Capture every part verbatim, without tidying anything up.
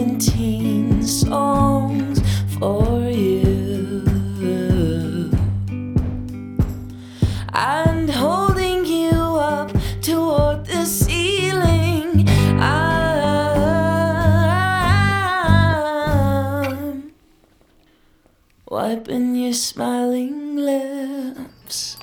seventeen songs for you, and holding you up toward the ceiling. I'm wiping your smiling lips.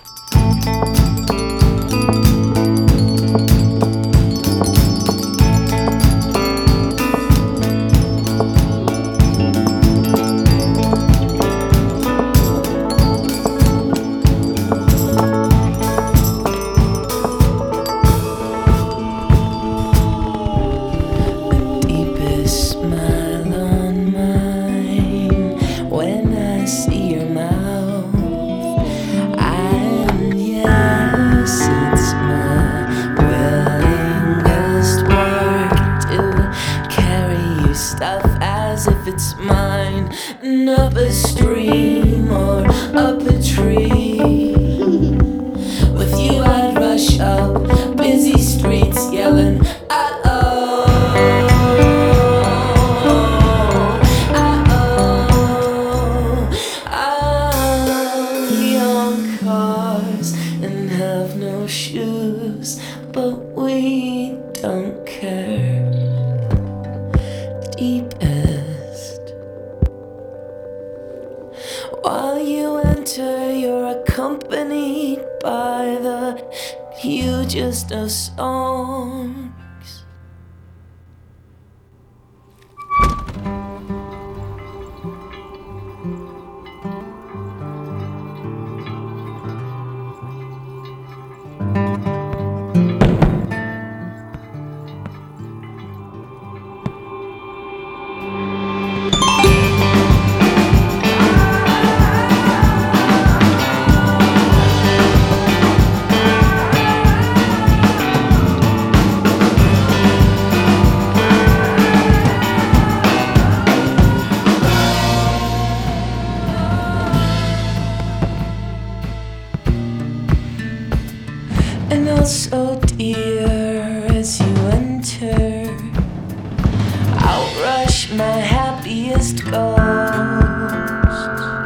Stuff as if it's mine, and up a stream or up a tree. With you I'd rush up busy streets yelling, uh-oh, uh-oh, uh-oh. Young cars and have no shoes, but we don't care. Deepest. While you enter, you're accompanied by the hugest of songs. And also, dear, as you enter, outrush my happiest ghost.